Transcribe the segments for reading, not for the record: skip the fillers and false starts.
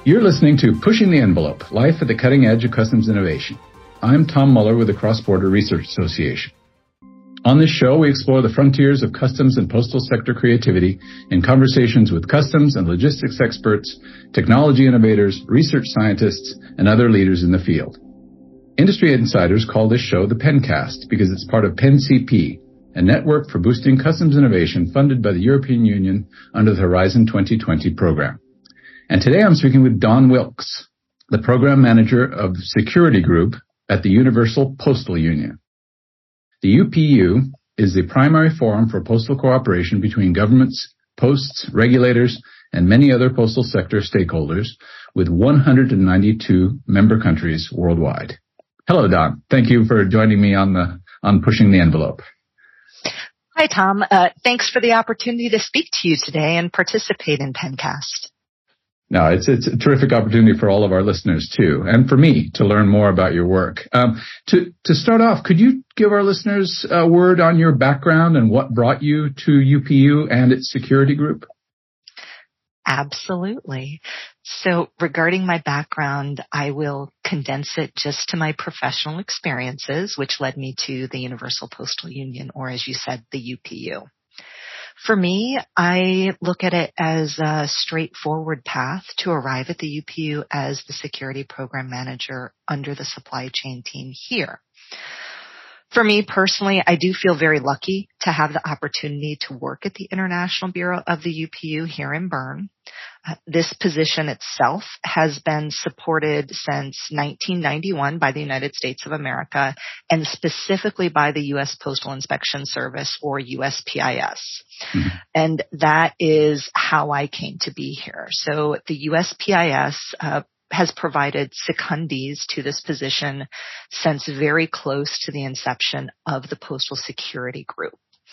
You're listening to Pushing the Envelope, Life at the Cutting Edge of Customs Innovation. I'm Tom Muller with the Cross-Border Research Association. On this show, we explore the frontiers of customs and postal sector creativity in conversations with customs and logistics experts, technology innovators, research scientists, and other leaders in the field. Industry insiders call this show the Pencast because it's part of PenCP, a network for boosting customs innovation funded by the European Union under the Horizon 2020 program. And today I'm speaking with Don Wilkes, the program manager of the Security Group at the Universal Postal Union. The UPU is the primary forum for postal cooperation between governments, posts, regulators, and many other postal sector stakeholders with 192 member countries worldwide. Hello, Don. Thank you for joining me on Pushing the Envelope. Hi, Tom. Thanks for the opportunity to speak to you today and participate in Pencast. No, it's a terrific opportunity for all of our listeners too, and for me to learn more about your work. To start off, could you give our listeners a word on your background and what brought you to UPU and its security group? Absolutely. So regarding my background, I will condense it just to my professional experiences, which led me to the Universal Postal Union, or as you said, the UPU. For me, I look at it as a straightforward path to arrive at the UPU as the security program manager under the supply chain team here. For me personally, I do feel very lucky to have the opportunity to work at the International Bureau of the UPU here in Bern. This position itself has been supported since 1991 by the United States of America and specifically by the U.S. Postal Inspection Service, or USPIS. Mm-hmm. And that is how I came to be here. So the USPIS has provided secondees to this position since very close to the inception of the Postal Security Group.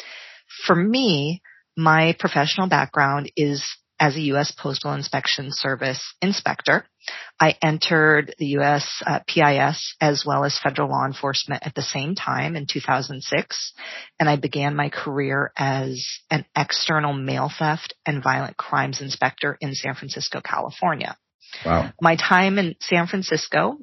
For me, my professional background is as a U.S. Postal Inspection Service inspector. I entered the U.S. PIS as well as federal law enforcement at the same time in 2006, and I began my career as an external mail theft and violent crimes inspector in San Francisco, California. Wow. My time in San Francisco,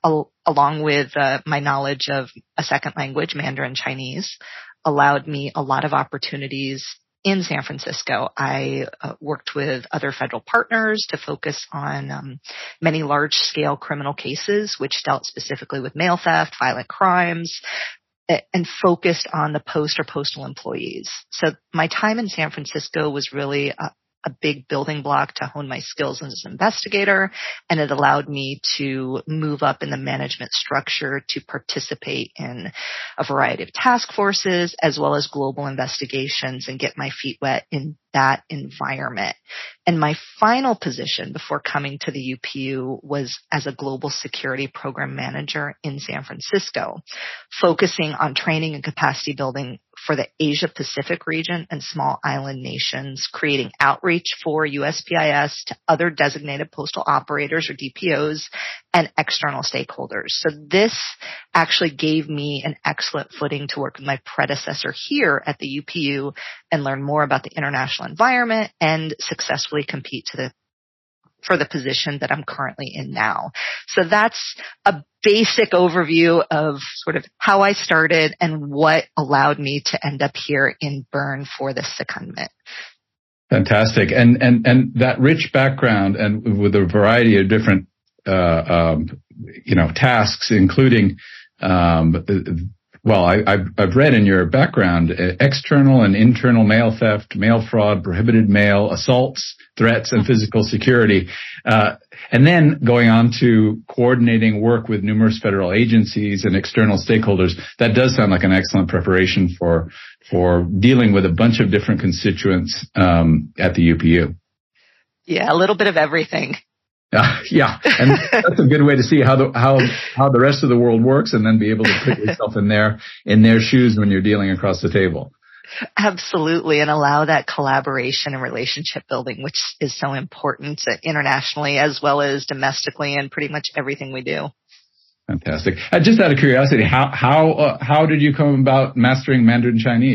along with my knowledge of a second language, Mandarin Chinese, allowed me a lot of opportunities in San Francisco. I worked with other federal partners to focus on many large-scale criminal cases, which dealt specifically with mail theft, violent crimes, and focused on the post or postal employees. So my time in San Francisco was really a big building block to hone my skills as an investigator, and it allowed me to move up in the management structure to participate in a variety of task forces as well as global investigations and get my feet wet in that environment. And my final position before coming to the UPU was as a global security program manager in San Francisco, focusing on training and capacity building for the Asia Pacific region and small island nations, creating outreach for USPIS to other designated postal operators or DPOs and external stakeholders. So this actually gave me an excellent footing to work with my predecessor here at the UPU and learn more about the international environment and successfully compete for the position that I'm currently in now. So that's a basic overview of sort of how I started and what allowed me to end up here in Bern for this secondment. Fantastic. And that rich background and with a variety of different, tasks, including, I've read in your background, external and internal mail theft, mail fraud, prohibited mail, assaults, threats, and physical security. And then going on to coordinating work with numerous federal agencies and external stakeholders. That does sound like an excellent preparation for dealing with a bunch of different constituents, at the UPU. Yeah, a little bit of everything. Yeah, and that's a good way to see how the rest of the world works, and then be able to put yourself in their shoes when you're dealing across the table. Absolutely, and allow that collaboration and relationship building, which is so important internationally as well as domestically, and pretty much everything we do. Fantastic. Just out of curiosity, how did you come about mastering Mandarin Chinese?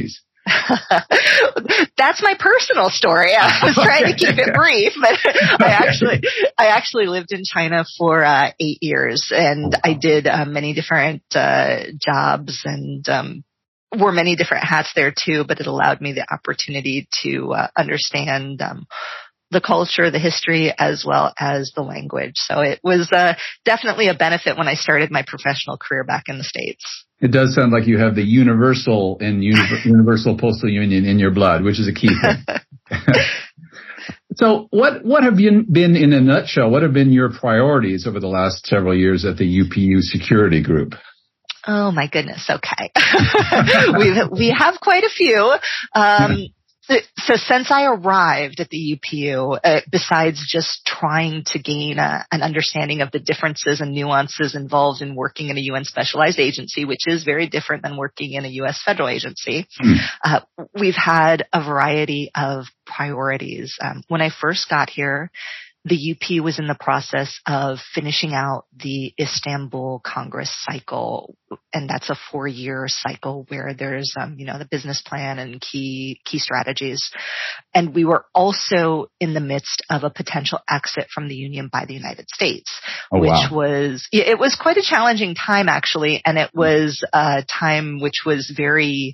That's my personal story. I was trying to keep it brief, but I actually lived in China for 8 years, and I did many different jobs and wore many different hats there too. But it allowed me the opportunity to understand the culture, the history, as well as the language. So it was definitely a benefit when I started my professional career back in the States. It does sound like you have the Universal and Universal Postal Union in your blood, which is a key thing. So what have been, in a nutshell, what have been your priorities over the last several years at the UPU Security Group? Oh, my goodness. Okay. we have quite a few. So since I arrived at the UPU, besides just trying to gain an understanding of the differences and nuances involved in working in a UN specialized agency, which is very different than working in a U.S. federal agency, we've had a variety of priorities. When I first got here, the UP was in the process of finishing out the Istanbul Congress cycle, and that's a 4-year cycle where there's, the business plan and key strategies. And we were also in the midst of a potential exit from the Union by the United States, it was quite a challenging time, actually, and it was a time which was very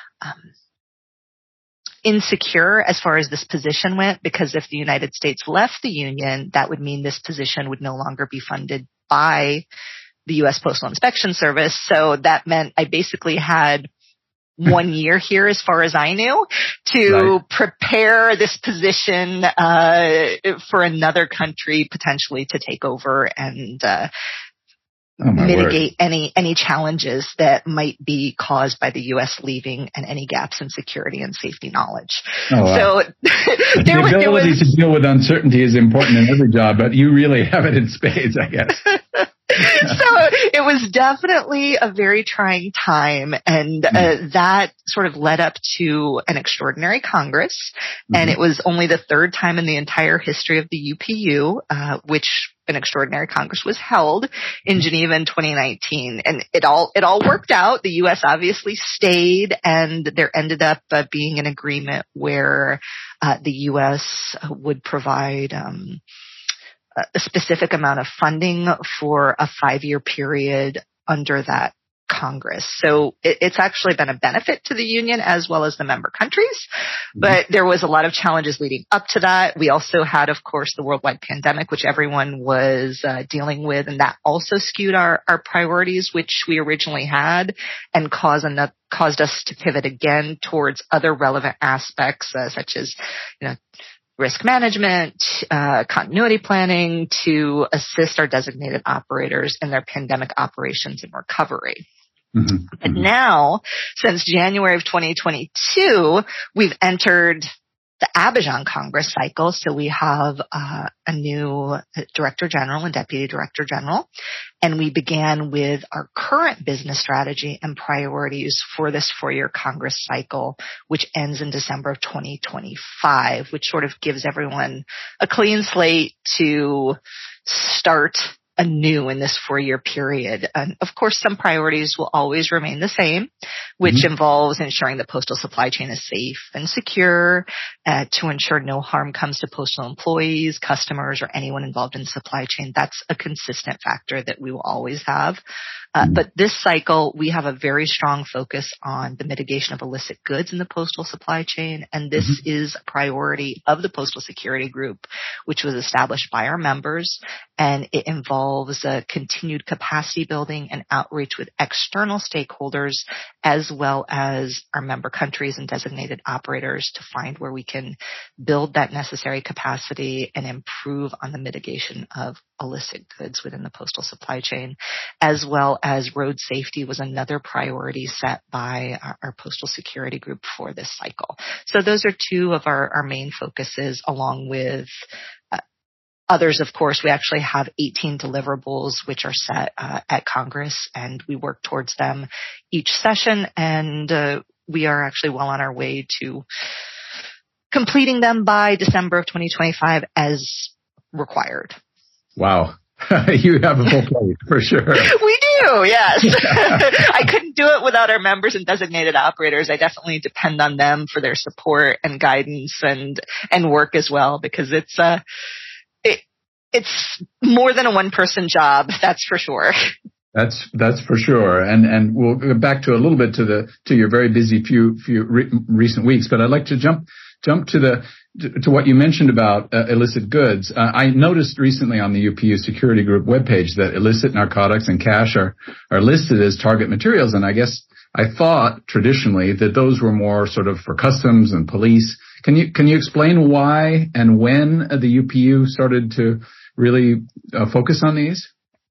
insecure as far as this position went, because if the United States left the Union, that would mean this position would no longer be funded by the U.S. Postal Inspection Service. So that meant I basically had 1 year here, as far as I knew, to prepare this position for another country potentially to take over and mitigate any challenges that might be caused by the U.S. leaving and any gaps in security and safety knowledge. Oh, wow. So the ability to deal with uncertainty is important in every job, but you really have it in spades, I guess. So it was definitely a very trying time, and that sort of led up to an extraordinary Congress, and it was only the third time in the entire history of the UPU, which an extraordinary Congress was held in Geneva in 2019, and it all worked out. The U.S. obviously stayed, and there ended up being an agreement where the U.S. would provide a specific amount of funding for a 5-year period under that Congress. So it's actually been a benefit to the Union as well as the member countries, but there was a lot of challenges leading up to that. We also had, of course, the worldwide pandemic, which everyone was dealing with, and that also skewed our priorities, which we originally had, and caused us to pivot again towards other relevant aspects, such as, risk management, continuity planning, to assist our designated operators in their pandemic operations and recovery. But now, since January of 2022, we've entered the Abidjan Congress cycle. So we have a new Director General and Deputy Director General, and we began with our current business strategy and priorities for this 4-year Congress cycle, which ends in December of 2025, which sort of gives everyone a clean slate to start anew in this 4-year period. And of course, some priorities will always remain the same, which involves ensuring the postal supply chain is safe and secure, to ensure no harm comes to postal employees, customers, or anyone involved in the supply chain. That's a consistent factor that we will always have. But this cycle, we have a very strong focus on the mitigation of illicit goods in the postal supply chain. And this is a priority of the Postal Security Group, which was established by our members. And it involves continued capacity building and outreach with external stakeholders, as well as our member countries and designated operators, to find where we can build that necessary capacity and improve on the mitigation of illicit goods within the postal supply chain, as well as road safety was another priority set by our Postal Security Group for this cycle. So those are two of our main focuses, along with others. Of course, we actually have 18 deliverables which are set at Congress, and we work towards them each session, and we are actually well on our way to completing them by December of 2025 as required. Wow. You have a full plate, for sure. We do, yes. I couldn't do it without our members and designated operators. I definitely depend on them for their support and guidance and work as well, because it's more than a one-person job, that's for sure. That's for sure, and we'll go back to a little bit to your very busy few recent weeks. But I'd like to jump to what you mentioned about illicit goods. I noticed recently on the UPU Security Group webpage that illicit narcotics and cash are listed as target materials, and I guess I thought traditionally that those were more sort of for customs and police. Can you explain why and when the UPU started to really focus on these?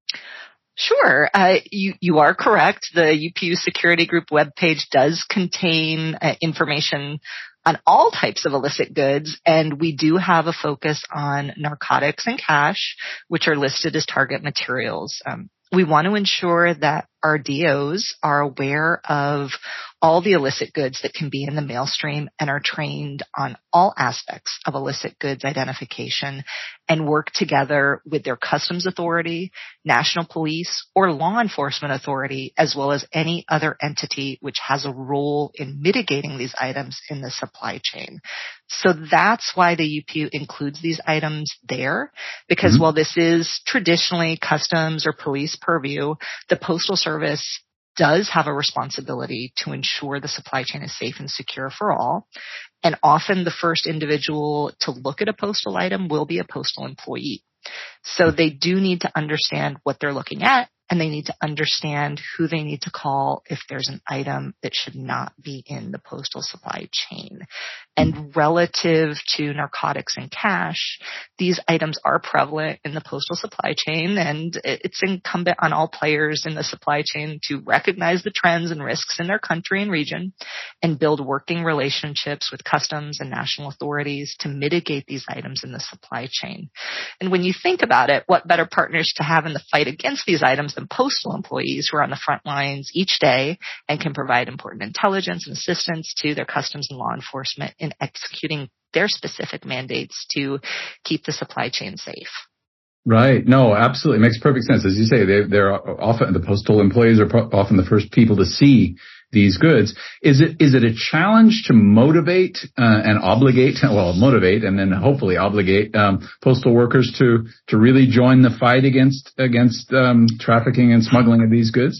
Sure. You are correct. The UPU Security Group webpage does contain information on all types of illicit goods, and we do have a focus on narcotics and cash, which are listed as target materials. We want to ensure that our DOs are aware of all the illicit goods that can be in the mail stream and are trained on all aspects of illicit goods identification and work together with their customs authority, national police, or law enforcement authority, as well as any other entity which has a role in mitigating these items in the supply chain. So that's why the UPU includes these items there, because while this is traditionally customs or police purview, the Postal Service does have a responsibility to ensure the supply chain is safe and secure for all. And often the first individual to look at a postal item will be a postal employee. So they do need to understand what they're looking at, and they need to understand who they need to call if there's an item that should not be in the postal supply chain. And relative to narcotics and cash, these items are prevalent in the postal supply chain, and it's incumbent on all players in the supply chain to recognize the trends and risks in their country and region and build working relationships with customs and national authorities to mitigate these items in the supply chain. And when you think about it, what better partners to have in the fight against these items than postal employees who are on the front lines each day and can provide important intelligence and assistance to their customs and law enforcement in executing their specific mandates to keep the supply chain safe. Right. No, absolutely. It makes perfect sense. As you say, they're often, the postal employees are often the first people to see these goods. Is it a challenge to motivate and motivate and then hopefully obligate postal workers to really join the fight against trafficking and smuggling of these goods?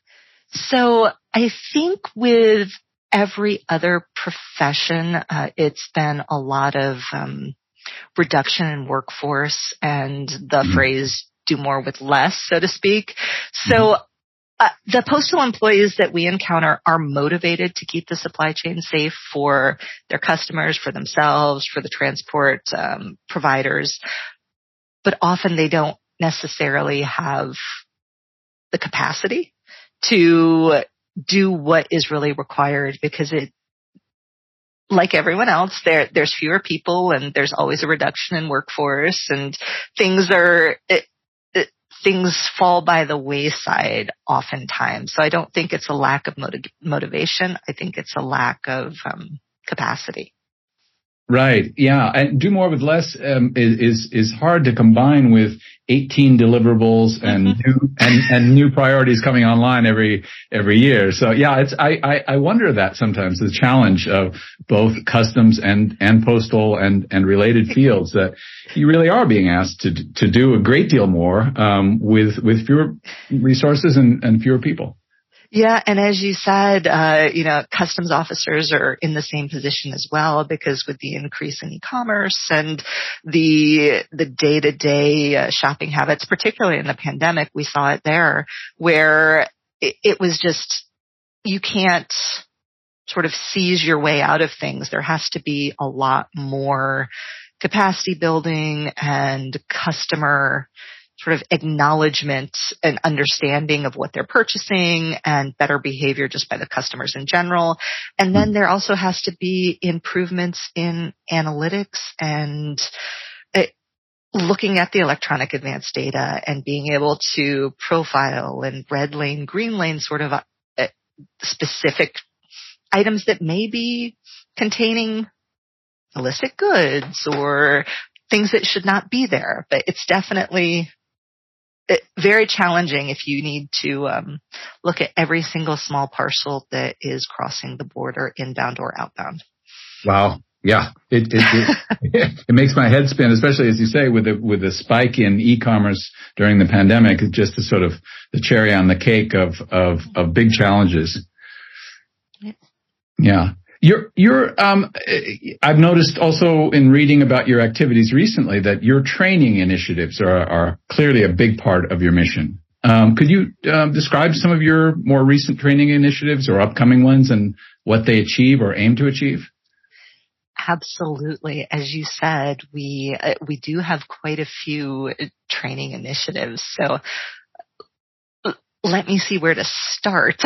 So I think with every other profession, it's been a lot of reduction in workforce and the phrase "do more with less," so to speak. So the postal employees that we encounter are motivated to keep the supply chain safe for their customers, for themselves, for the transport providers, but often they don't necessarily have the capacity to do what is really required, because like everyone else, there's fewer people and there's always a reduction in workforce, and things fall by the wayside oftentimes. So I don't think it's a lack of motivation. I think it's a lack of capacity. Right. Yeah. And do more with less is hard to combine with 18 deliverables and new priorities coming online every year. So yeah, I wonder that sometimes the challenge of both customs and postal and related fields, that you really are being asked to do a great deal more with fewer resources and fewer people. Yeah, and as you said, customs officers are in the same position as well, because with the increase in e-commerce and the day-to-day shopping habits, particularly in the pandemic, we saw it there, where it was just, you can't sort of seize your way out of things. There has to be a lot more capacity building and customer sort of acknowledgement and understanding of what they're purchasing and better behavior just by the customers in general. And then there also has to be improvements in analytics and looking at the electronic advanced data and being able to profile and red lane, green lane sort of specific items that may be containing illicit goods or things that should not be there. But it's definitely very challenging if you need to look at every single small parcel that is crossing the border, inbound or outbound. Wow. Yeah. It makes my head spin, especially as you say, with the spike in e-commerce during the pandemic, just the sort of the cherry on the cake of big challenges. Yeah. I've noticed also in reading about your activities recently that your training initiatives are clearly a big part of your mission. Could you describe some of your more recent training initiatives or upcoming ones and what they achieve or aim to achieve? Absolutely. As you said, we do have quite a few training initiatives. So let me see where to start.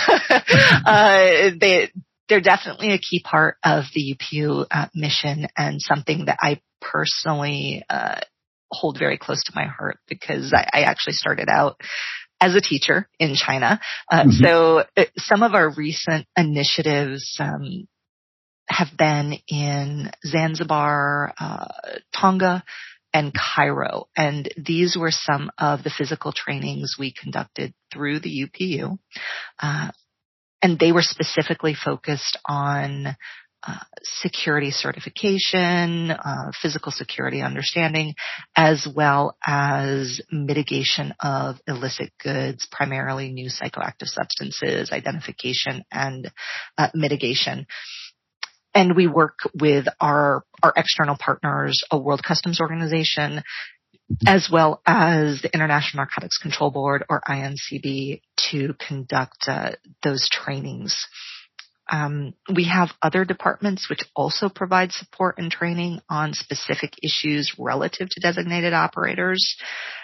They're definitely a key part of the UPU mission and something that I personally hold very close to my heart because I actually started out as a teacher in China. So some of our recent initiatives have been in Zanzibar, Tonga, and Cairo. And these were some of the physical trainings we conducted through the UPU. And they were specifically focused on security certification, physical security understanding, as well as mitigation of illicit goods, primarily new psychoactive substances, identification and mitigation. And we work with our external partners, a World Customs Organization, as well as the International Narcotics Control Board, or INCB, to conduct those trainings. We have other departments which also provide support and training on specific issues relative to designated operators.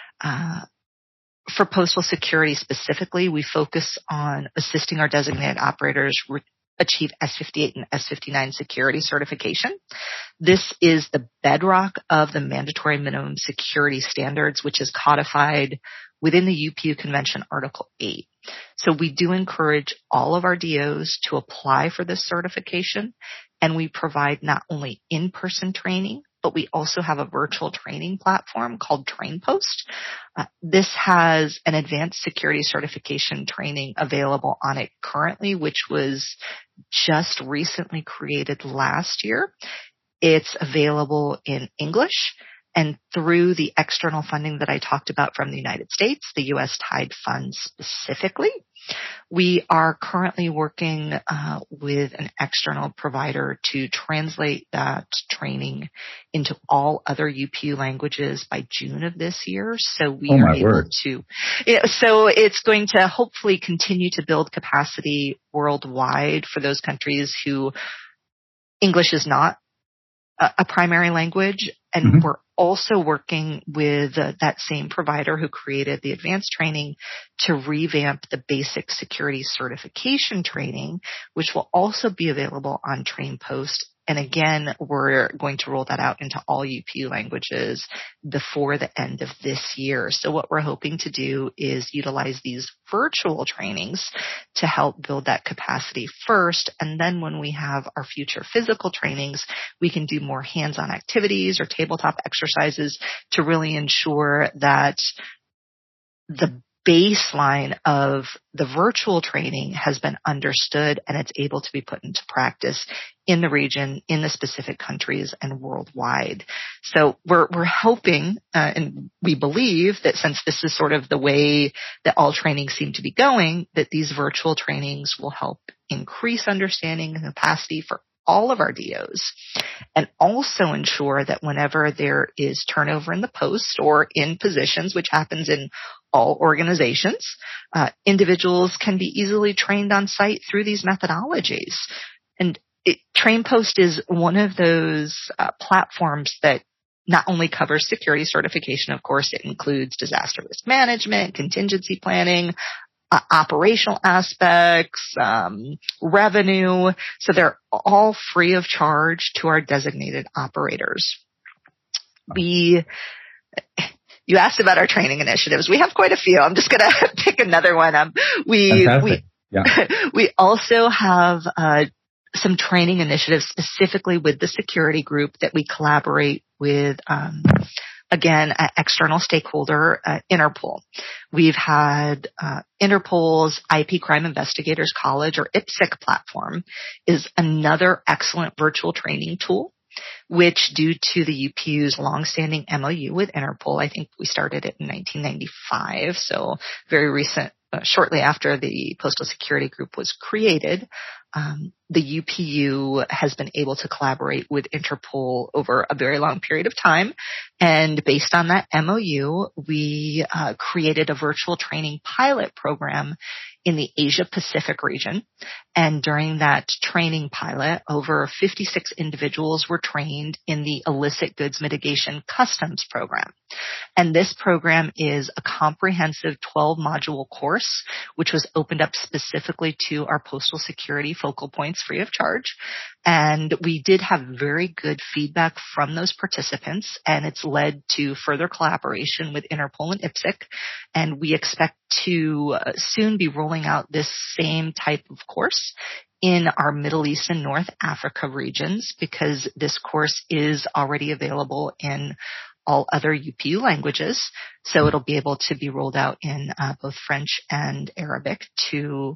For postal security specifically, we focus on assisting our designated operators achieve S58 and S59 security certification. This is the bedrock of the mandatory minimum security standards, which is codified within the UPU Convention Article 8. So we do encourage all of our DOs to apply for this certification, and we provide not only in-person training, but we also have a virtual training platform called TrainPost. This has an advanced security certification training available on it currently, which was just recently created last year. It's available in English, and through the external funding that I talked about from the United States, the U.S. Tide Fund specifically, we are currently working with an external provider to translate that training into all other UPU languages by June of this year. So we are able to, so it's going to hopefully continue to build capacity worldwide for those countries who English is not a primary language. And we're also working with that same provider who created the advanced training to revamp the basic security certification training, which will also be available on TrainPost. And again, we're going to roll that out into all UPU languages before the end of this year. So what we're hoping to do is utilize these virtual trainings to help build that capacity first. And then when we have our future physical trainings, we can do more hands-on activities or tabletop exercises to really ensure that the baseline of the virtual training has been understood and it's able to be put into practice in the region, in the specific countries, and worldwide. So we're hoping, and we believe that since this is sort of the way that all trainings seem to be going, that these virtual trainings will help increase understanding and capacity for all of our DOs, and also ensure that whenever there is turnover in the post or in positions, which happens in all organizations, individuals can be easily trained on site through these methodologies. And TrainPost is one of those platforms that not only covers security certification, of course, it includes disaster risk management, contingency planning, operational aspects, revenue. So they're all free of charge to our designated operators. You asked about our training initiatives. We have quite a few. I'm just going to pick another one. We also have some training initiatives specifically with the security group that we collaborate with again, an external stakeholder, Interpol. We've had Interpol's IP Crime Investigators College, or IPSC platform, is another excellent virtual training tool, which, due to the UPU's longstanding MOU with Interpol, I think we started it in 1995, so very recent, shortly after the Postal Security Group was created, the UPU has been able to collaborate with Interpol over a very long period of time. And based on that MOU, we created a virtual training pilot program in the Asia Pacific region. And during that training pilot, over 56 individuals were trained in the Illicit Goods Mitigation Customs program. And this program is a comprehensive 12-module course, which was opened up specifically to our postal security focal points free of charge. And we did have very good feedback from those participants, and it's led to further collaboration with Interpol and IPSC. And we expect to soon be rolling out this same type of course in our Middle East and North Africa regions, because this course is already available in all other UPU languages. So it'll be able to be rolled out in both French and Arabic to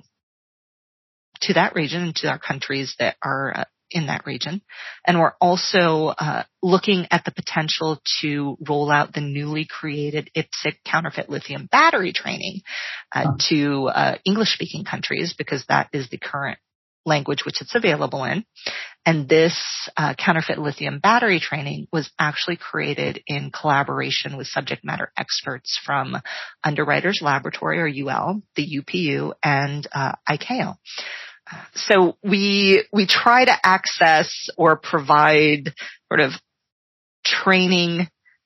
that region and to our countries that are in that region. And we're also looking at the potential to roll out the newly created IPSC counterfeit lithium battery training to English-speaking countries, because that is the current language which it's available in. And this counterfeit lithium battery training was actually created in collaboration with subject matter experts from Underwriters Laboratory, or UL, the UPU, and ICAO. So we try to access or provide sort of training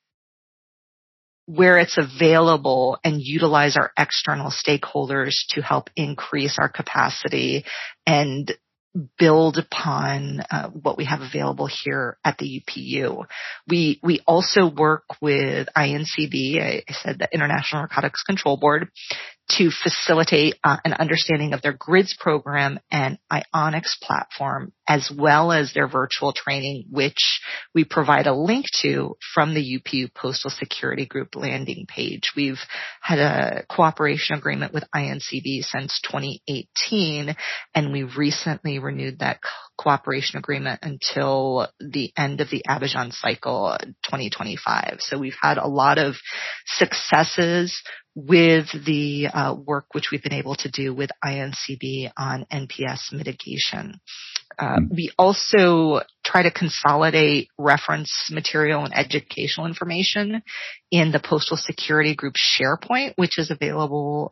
where it's available and utilize our external stakeholders to help increase our capacity and build upon what we have available here at the UPU. We also work with INCB, I said the International Narcotics Control Board, to facilitate an understanding of their GRIDS program and Ionix platform, as well as their virtual training, which we provide a link to from the UPU Postal Security Group landing page. We've had a cooperation agreement with INCB since 2018, and we recently renewed that cooperation agreement until the end of the Abidjan cycle 2025. So we've had a lot of successes with the work which we've been able to do with INCB on NPS mitigation. We also try to consolidate reference material and educational information in the Postal Security Group SharePoint, which is available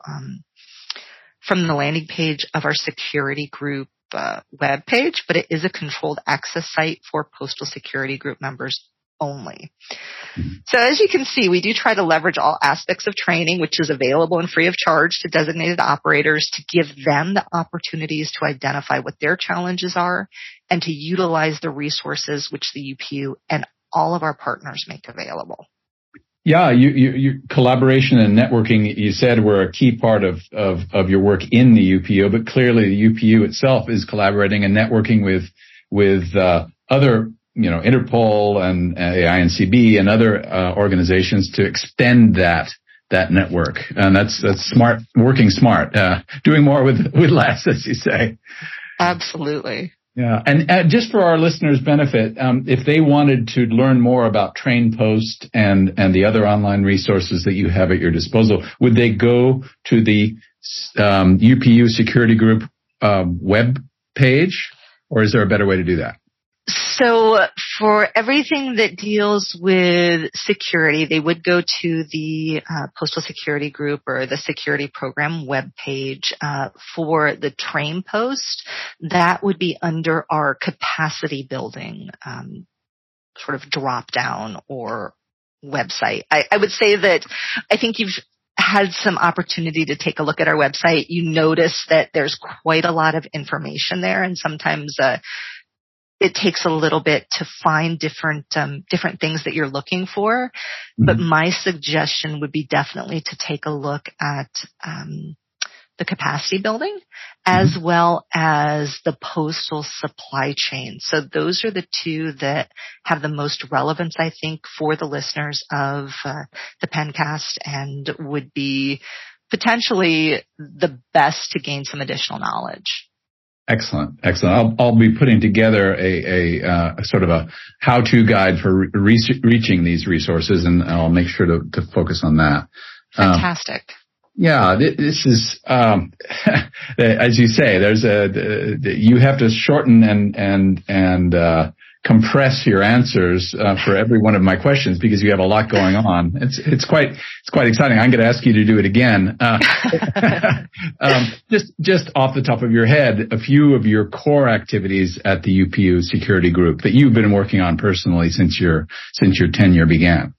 from the landing page of our Security Group web page, but it is a controlled access site for Postal Security Group members only. So as you can see, we do try to leverage all aspects of training, which is available and free of charge to designated operators, to give them the opportunities to identify what their challenges are and to utilize the resources which the UPU and all of our partners make available. Yeah, your collaboration and networking, you said, were a key part of your work in the UPU, but clearly the UPU itself is collaborating and networking with other, Interpol and INCB and other organizations to extend that network. And that's smart, working smart, doing more with less, as you say. Absolutely. Yeah. And just for our listeners' benefit, if they wanted to learn more about TrainPost and the other online resources that you have at your disposal, would they go to the UPU Security Group web page, or is there a better way to do that? So for everything that deals with security, they would go to the Postal Security Group or the Security Program webpage. For the TrainPost, that would be under our capacity building sort of drop down or website. I would say that I think you've had some opportunity to take a look at our website. You notice that there's quite a lot of information there, and sometimes it takes a little bit to find different things that you're looking for. Mm-hmm. But my suggestion would be definitely to take a look at the capacity building, as well as the postal supply chain. So those are the two that have the most relevance, I think, for the listeners of the Pencast, and would be potentially the best to gain some additional knowledge. Excellent. I'll be putting together a sort of a how-to guide for reaching these resources, and I'll make sure to focus on that. Fantastic. Yeah, this is, as you say, you have to shorten and compress your answers for every one of my questions because you have a lot going on. It's quite exciting. I'm going to ask you to do it again. Just off the top of your head, a few of your core activities at the UPU Security Group that you've been working on personally since your tenure began.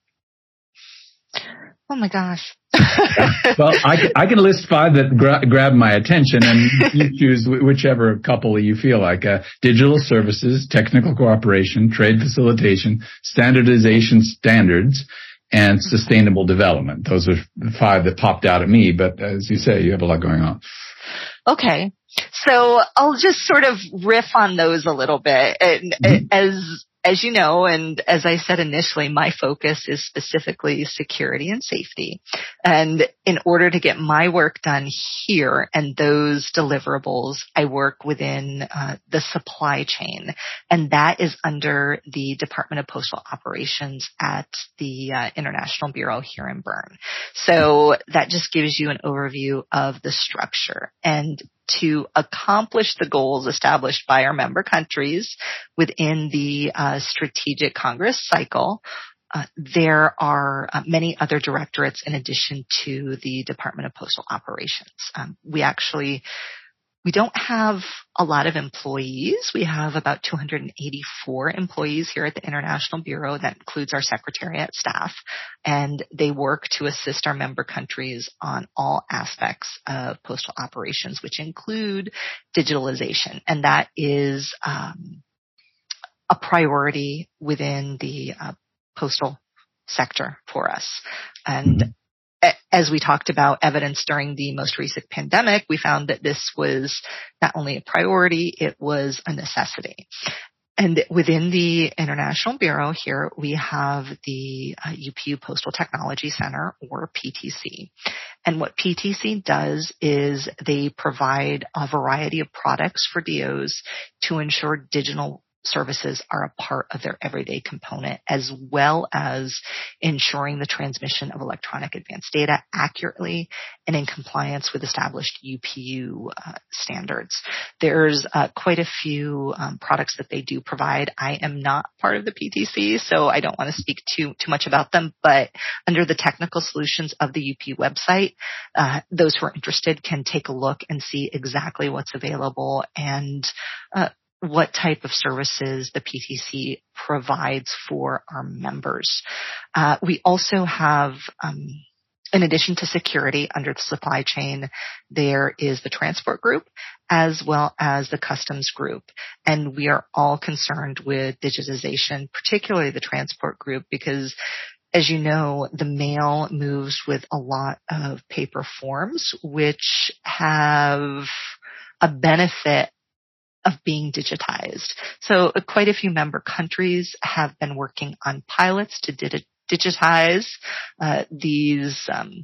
Oh my gosh. Well, I can list 5 that grab my attention, and you choose whichever couple you feel like. Digital services, technical cooperation, trade facilitation, standardization standards, and sustainable development. Those are 5 that popped out at me, but as you say, you have a lot going on. Okay. So I'll just sort of riff on those a little bit. As you know, and as I said initially, my focus is specifically security and safety. And in order to get my work done here and those deliverables, I work within the supply chain. And that is under the Department of Postal Operations at the International Bureau here in Bern. So that just gives you an overview of the structure. And to accomplish the goals established by our member countries within the Strategic Congress cycle, there are many other directorates in addition to the Department of Postal Operations. We don't have a lot of employees. We have about 284 employees here at the International Bureau. That includes our secretariat staff, and they work to assist our member countries on all aspects of postal operations, which include digitalization. And that is a priority within the postal sector for us. And as we talked about evidence during the most recent pandemic, we found that this was not only a priority, it was a necessity. And within the International Bureau here, we have the UPU Postal Technology Center, or PTC. And what PTC does is they provide a variety of products for DOs to ensure digital services are a part of their everyday component, as well as ensuring the transmission of electronic advanced data accurately and in compliance with established UPU standards. There's quite a few products that they do provide. I am not part of the PTC, so I don't want to speak too much about them, but under the technical solutions of the UPU website, those who are interested can take a look and see exactly what's available and what type of services the PTC provides for our members. We also have, in addition to security under the supply chain, there is the transport group as well as the customs group. And we are all concerned with digitization, particularly the transport group, because as you know, the mail moves with a lot of paper forms, which have a benefit of being digitized. So quite a few member countries have been working on pilots to digitize these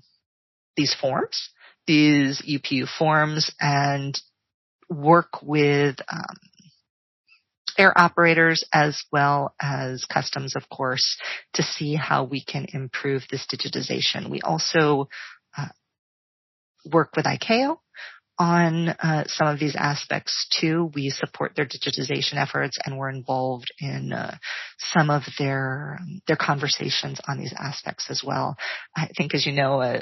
forms, these UPU forms, and work with air operators as well as customs, of course, to see how we can improve this digitization. We also work with ICAO on some of these aspects too. We support their digitization efforts, and we're involved in some of their conversations on these aspects as well. I think, as you know,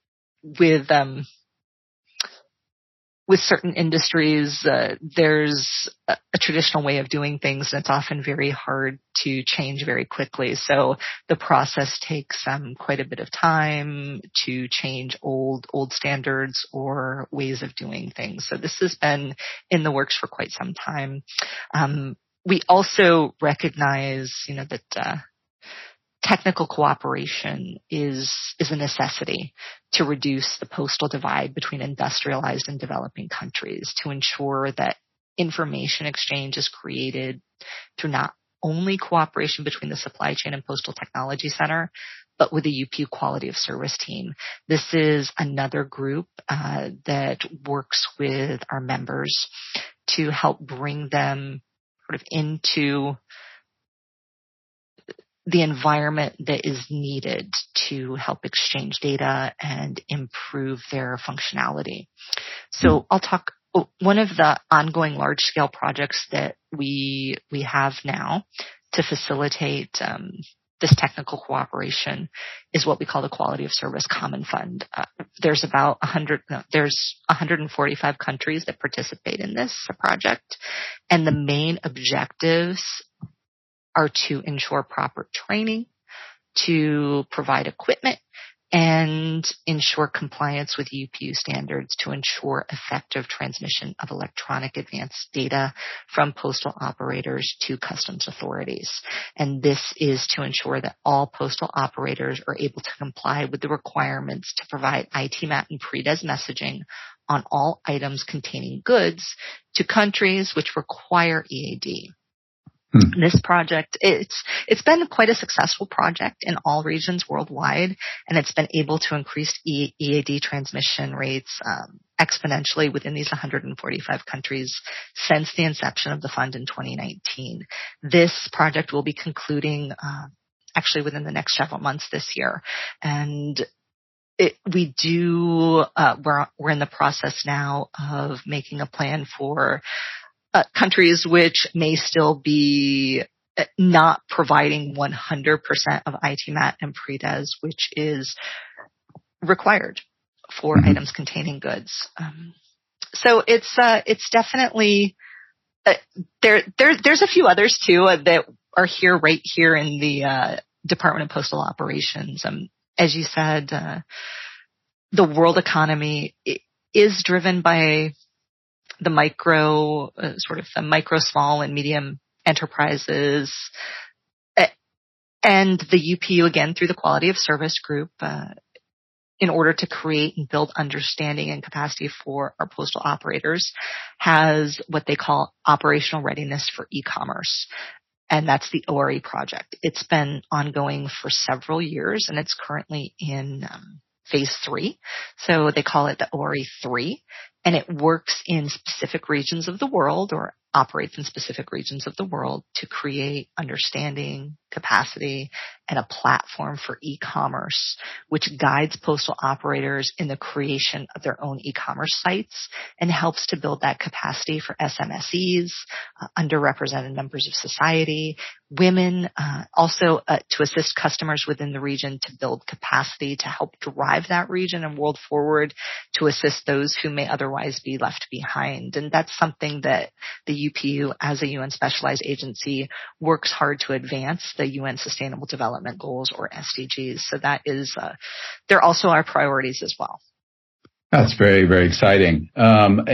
with certain industries, there's a traditional way of doing things, and it's often very hard to change very quickly. So the process takes quite a bit of time to change old standards or ways of doing things. So this has been in the works for quite some time. We also recognize, that technical cooperation is a necessity to reduce the postal divide between industrialized and developing countries, to ensure that information exchange is created through not only cooperation between the Supply Chain and Postal Technology Center, but with the UPU Quality of Service team. This is another group that works with our members to help bring them sort of into the environment that is needed to help exchange data and improve their functionality. So I'll talk. One of the ongoing large-scale projects that we have now to facilitate this technical cooperation is what we call the Quality of Service Common Fund. There's 145 countries that participate in this project, and the main objectives are to ensure proper training, to provide equipment, and ensure compliance with UPU standards to ensure effective transmission of electronic advanced data from postal operators to customs authorities. And this is to ensure that all postal operators are able to comply with the requirements to provide ITMAT and PREDES messaging on all items containing goods to countries which require EAD. This project, it's been quite a successful project in all regions worldwide, and it's been able to increase EAD transmission rates exponentially within these 145 countries since the inception of the fund in 2019. This project will be concluding actually within the next several months this year, and we're in the process now of making a plan for countries which may still be not providing 100% of ITMAT and PREDES, which is required for items containing goods. So it's definitely there's a few others too that are right here in the Department of Postal Operations. As you said, the world economy is driven by the micro, small and medium enterprises, and the UPU, again, through the Quality of Service group, in order to create and build understanding and capacity for our postal operators, has what they call operational readiness for e-commerce. And that's the ORE project. It's been ongoing for several years, and it's currently in phase 3. So they call it the ORE 3. And it works in specific regions of the world, or operates in specific regions of the world, to create understanding, capacity, and a platform for e-commerce, which guides postal operators in the creation of their own e-commerce sites and helps to build that capacity for SMSEs, underrepresented members of society, women, also to assist customers within the region to build capacity to help drive that region and world forward, to assist those who may otherwise be left behind. And that's something that the UPU, as a UN specialized agency, works hard to advance, the UN Sustainable Development Goals, or SDGs. So that is, they're also our priorities as well. That's very, very exciting. I'm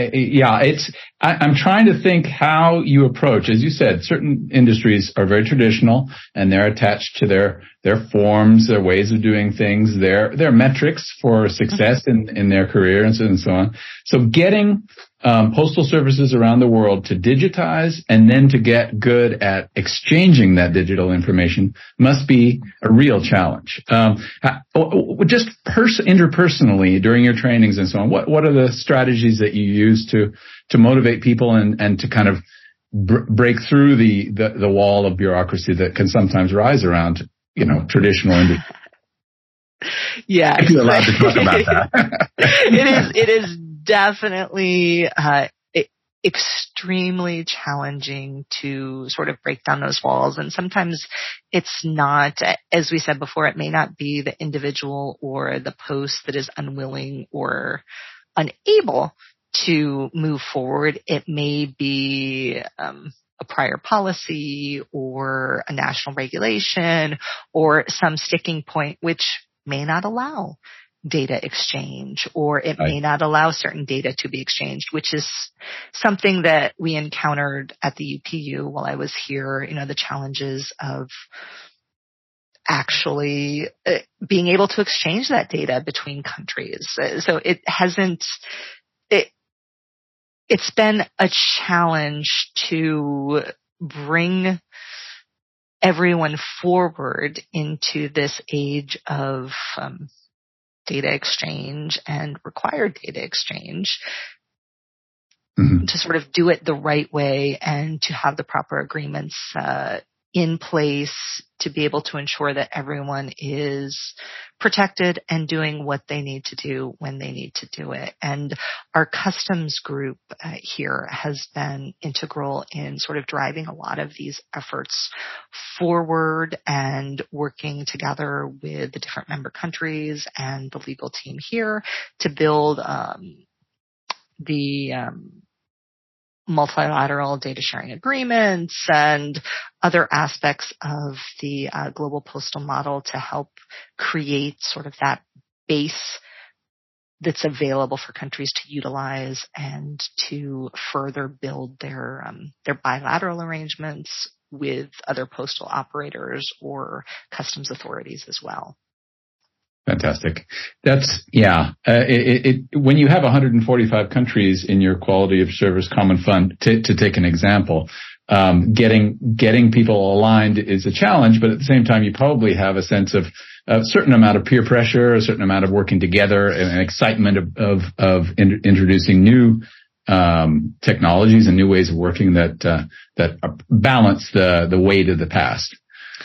trying to think how you approach, as you said, certain industries are very traditional and they're attached to their forms, their ways of doing things, their metrics for success in their career and so on. So getting postal services around the world to digitize and then to get good at exchanging that digital information must be a real challenge. Just interpersonally during your trainings and so on, what are the strategies that you use to motivate people and to kind of break through the wall of bureaucracy that can sometimes rise around, traditional industry? Yeah. If you're allowed to talk about that. It is definitely extremely challenging to sort of break down those walls. And sometimes it's not, as we said before, it may not be the individual or the post that is unwilling or unable to move forward. It may be a prior policy or a national regulation or some sticking point which may not allow data exchange, or it may not allow certain data to be exchanged, which is something that we encountered at the UPU while I was here. The challenges of actually being able to exchange that data between countries. So it's been a challenge to bring everyone forward into this age of data exchange and required data exchange, to sort of do it the right way and to have the proper agreements in place to be able to ensure that everyone is protected and doing what they need to do when they need to do it. And our customs group here has been integral in sort of driving a lot of these efforts forward and working together with the different member countries and the legal team here to build the multilateral data sharing agreements and other aspects of the global postal model to help create sort of that base that's available for countries to utilize and to further build their bilateral arrangements with other postal operators or customs authorities as well. Fantastic. That's, when you have 145 countries in your quality of service common fund, to take an example, getting people aligned is a challenge, but at the same time, you probably have a sense of a certain amount of peer pressure, a certain amount of working together, and an excitement of introducing new technologies and new ways of working that balance the weight of the past.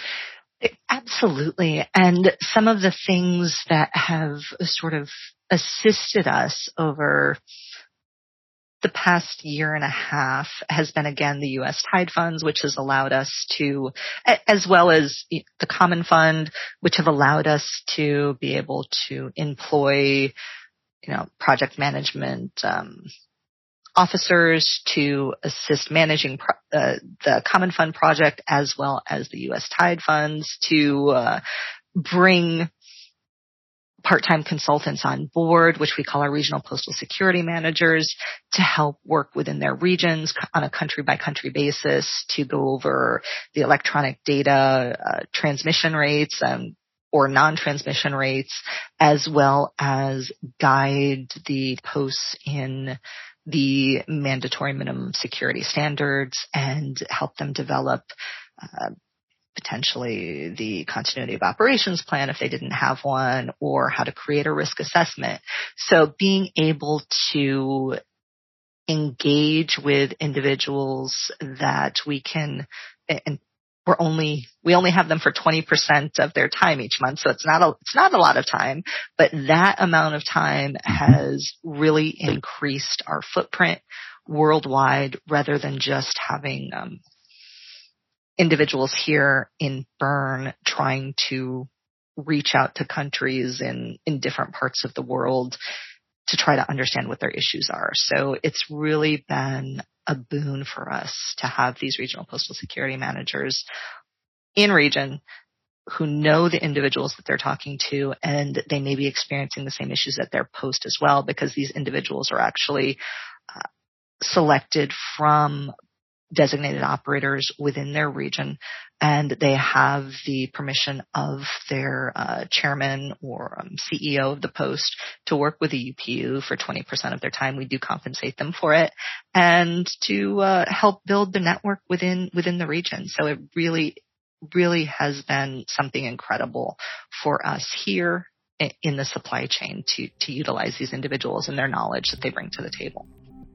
Absolutely. And some of the things that have sort of assisted us over the past year and a half has been, again, the U.S. Tide funds, which has allowed us to, as well as the Common Fund, which have allowed us to be able to employ, project management officers to assist managing the Common Fund project, as well as the U.S. Tide funds, to bring part-time consultants on board, which we call our regional postal security managers, to help work within their regions on a country-by-country basis to go over the electronic data transmission rates or non-transmission rates, as well as guide the posts in the mandatory minimum security standards and help them develop potentially the continuity of operations plan if they didn't have one, or how to create a risk assessment. So being able to engage with individuals that we can, and we only have them for 20% of their time each month, so it's not a lot of time, but that amount of time has really increased our footprint worldwide, rather than just having individuals here in Bern trying to reach out to countries in different parts of the world to try to understand what their issues are. So it's really been a boon for us to have these regional postal security managers in region who know the individuals that they're talking to, and they may be experiencing the same issues at their post as well, because these individuals are actually selected from designated operators within their region, and they have the permission of their chairman or CEO of the post to work with the UPU for 20% of their time. We do compensate them for it, and to help build the network within the region. So it really has been something incredible for us here in the supply chain to utilize these individuals and their knowledge that they bring to the table.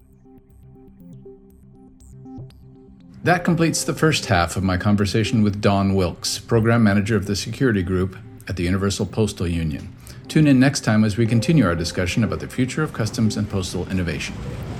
That completes the first half of my conversation with Dawn Wilkes, Program Manager of the Security Group at the Universal Postal Union. Tune in next time as we continue our discussion about the future of customs and postal innovation.